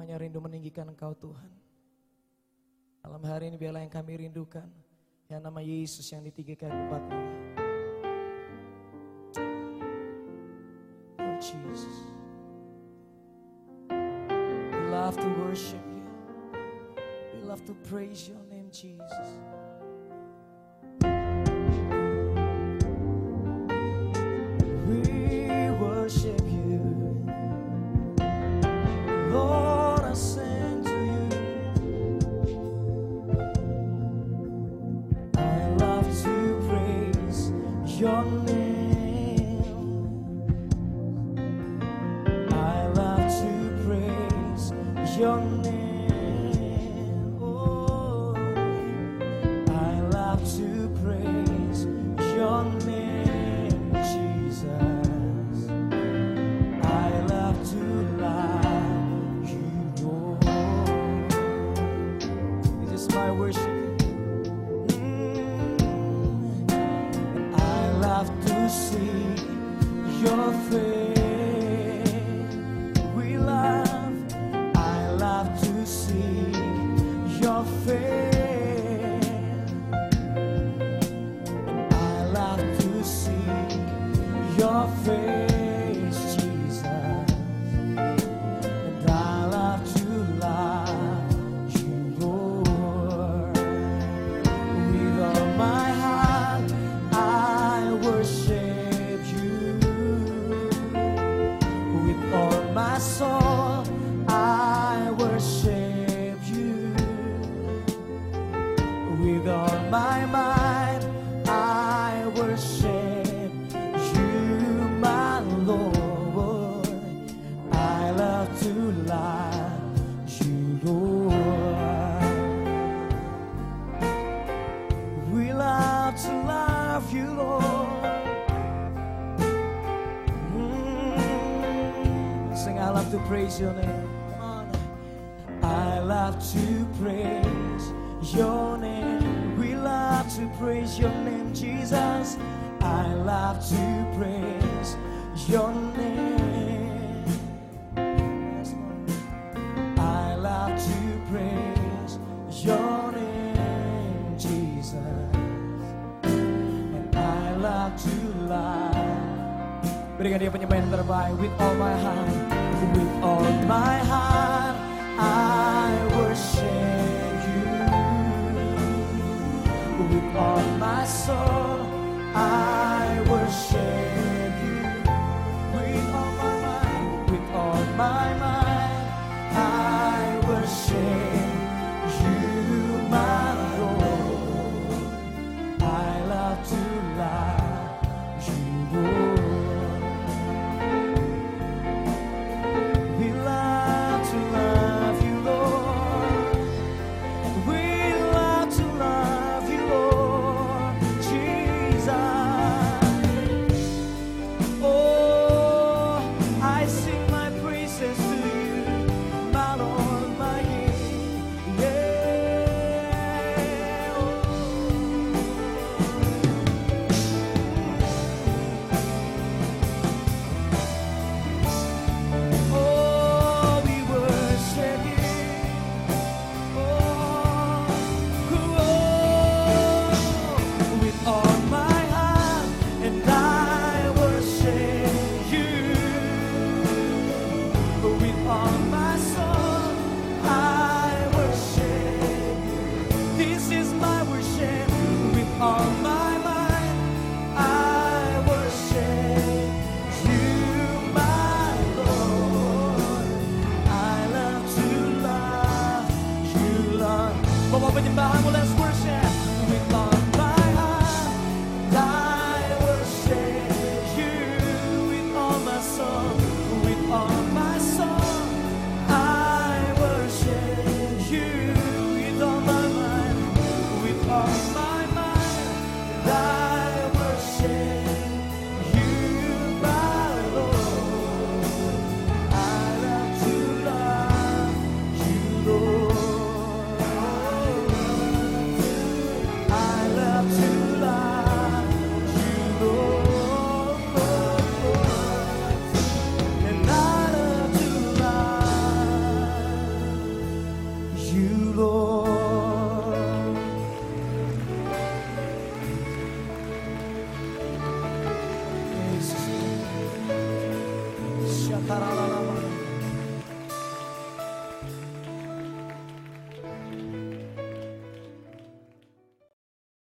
hanya rindu meninggikan Engkau Tuhan. Malam hari ini biarlah yang kami rindukan, yang nama Yesus yang ditinggikan tempatnya. Oh Jesus, we love to worship you. We love to praise your name, Jesus. We worship you, Lord. I sing to you. I love to praise your name. I love to praise your name. Oh, I love to praise your name, Jesus. I love to love you, Lord. This is my worship. I love to see your face. I love to see your face. I love to see your face, Jesus. And I love to love you, Lord. With all my heart, I worship you. With all my soul, I worship you. With all my mind, I worship you, my Lord. I love to love you, Lord. We love to love you, Lord. Sing, I love to praise your name. Come on. I love to praise your name. We love to praise your name, Jesus. I love to praise your name. Yes, Lord. I love to praise your name, Jesus. And I love to love. Berikan dia penyembahan terbaik. With all my heart, with all my